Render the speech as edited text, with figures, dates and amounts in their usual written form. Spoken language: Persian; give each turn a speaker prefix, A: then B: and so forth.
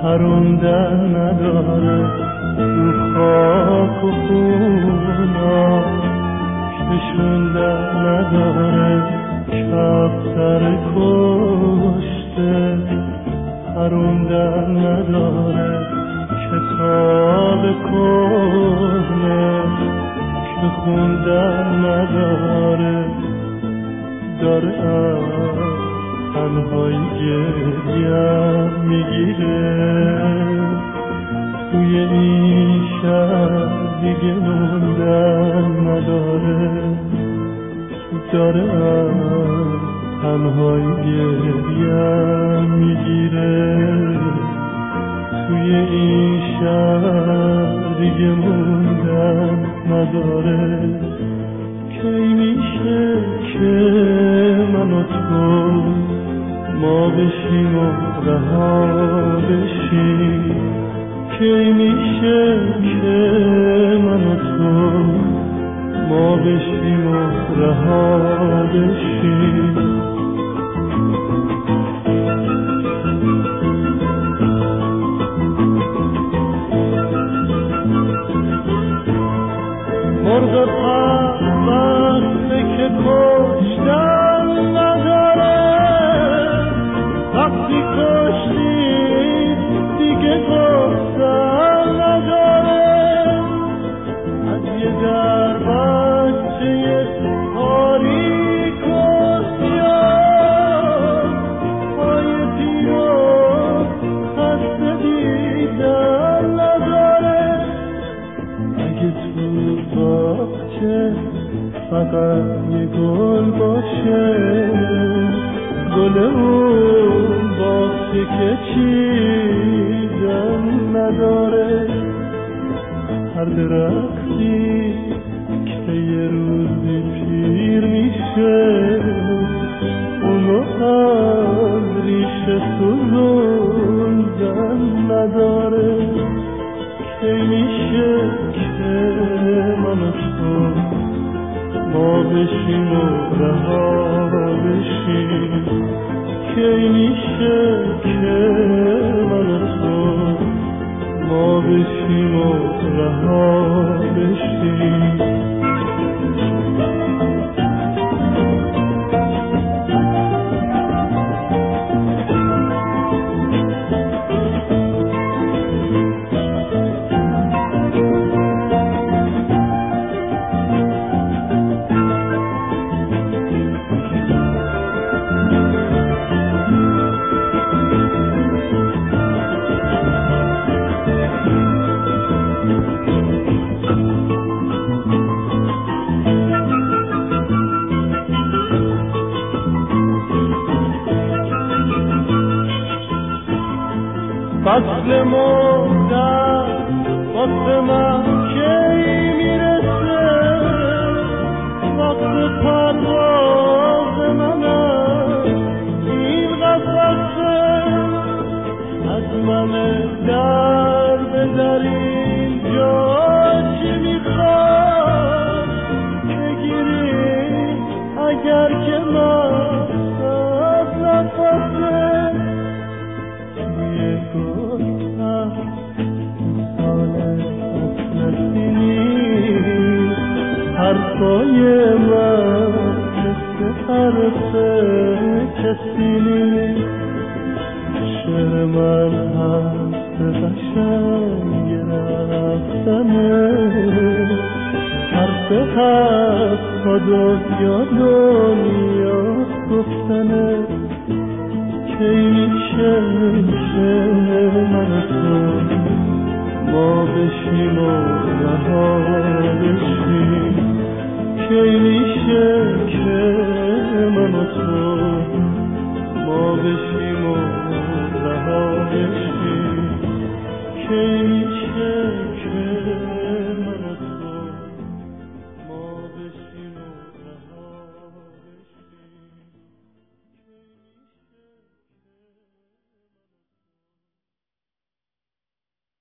A: پروندن نداره رو خاک و خونا، کشوندن نداره کفتر کشته، پروندن نداره کتاب کهنه که خوندن نداره، داره از تنهایی گریم میگیره، توی این شهر دیگه موندن نداره، داره از تنهایی گریم میگیره، توی این شهر دیگه موندن نداره. کی میشه که من و تو ما بشیم و رها بشیم، کی میشه که من و تو ما بشیم و رها بشیم. مرغ پربسته که کشتن نداره، وقتی کشتی دیگه گفتن نداره، از یه در بچه تاریک و سیاه پای پیرو خسته دیدن نداره، اگه تو باغچه فقط یه گل باشه، گل اون باغچه که چیدن نداره، هر درختی که یه روزی پیر میشه اونو از ریشه سوزوندن نداره، کی میشه که من و تو ما بشیم و رها بشیم، کی میشه که من و تو ما بشیم و رها بشیم. فصل مردن واسه من کی میرسه، وقت پرواز منم این قفسه، از من در بدر اینجا چی میخواد بگیری اگر که من از نفسه، حرفای من مثل حرف کسی نیست، شعر من حرف قشنگ رفتنه، حرف با دنیا گفتنه، کی میشه من تو ما بشیم و رها بشیم، کی میشه که من و تو ما بشیم و رها بشیم، کی میشه